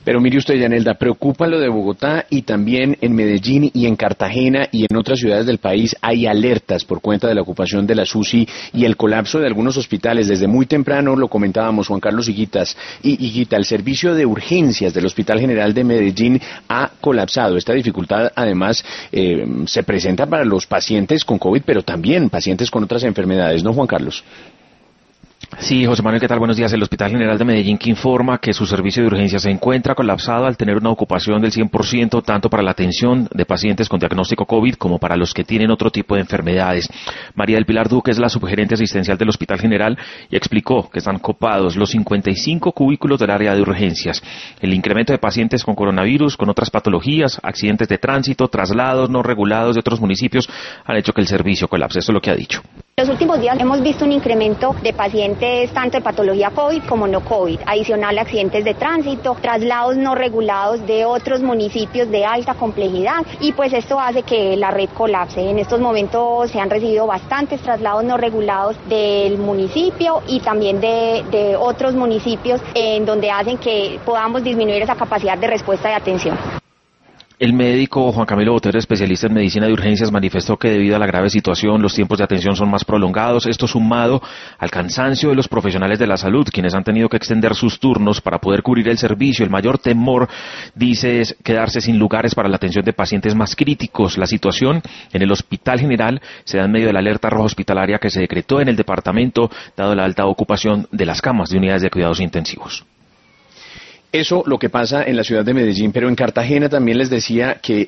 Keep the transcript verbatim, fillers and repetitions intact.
Pero mire usted, Yanelda, preocupa lo de Bogotá y también en Medellín y en Cartagena y en otras ciudades del país hay alertas por cuenta de la ocupación de las U C I y el colapso de algunos hospitales. Desde muy temprano lo comentábamos, Juan Carlos Higuitas, y Higuita, el servicio de urgencias del Hospital General de Medellín ha colapsado. Esta dificultad, además, eh, se presenta para los pacientes con COVID, pero también pacientes con otras enfermedades, ¿no, Juan Carlos? Sí, José Manuel, ¿qué tal? Buenos días. El Hospital General de Medellín que informa que su servicio de urgencia se encuentra colapsado al tener una ocupación del cien por ciento tanto para la atención de pacientes con diagnóstico COVID como para los que tienen otro tipo de enfermedades. María del Pilar Duque es la subgerente asistencial del Hospital General y explicó que están copados los cincuenta y cinco cubículos del área de urgencias. El incremento de pacientes con coronavirus, con otras patologías, accidentes de tránsito, traslados no regulados de otros municipios han hecho que el servicio colapse. Eso es lo que ha dicho. En los últimos días hemos visto un incremento de pacientes tanto de patología COVID como no COVID, adicional a accidentes de tránsito, traslados no regulados de otros municipios de alta complejidad y pues esto hace que la red colapse. En estos momentos se han recibido bastantes traslados no regulados del municipio y también de, de otros municipios en donde hacen que podamos disminuir esa capacidad de respuesta de atención. El médico Juan Camilo Botero, especialista en medicina de urgencias, manifestó que debido a la grave situación los tiempos de atención son más prolongados, esto sumado al cansancio de los profesionales de la salud, quienes han tenido que extender sus turnos para poder cubrir el servicio. El mayor temor, dice, es quedarse sin lugares para la atención de pacientes más críticos. La situación en el Hospital General se da en medio de la alerta roja hospitalaria que se decretó en el departamento, dado la alta ocupación de las camas de unidades de cuidados intensivos. Eso lo que pasa en la ciudad de Medellín, pero en Cartagena también les decía que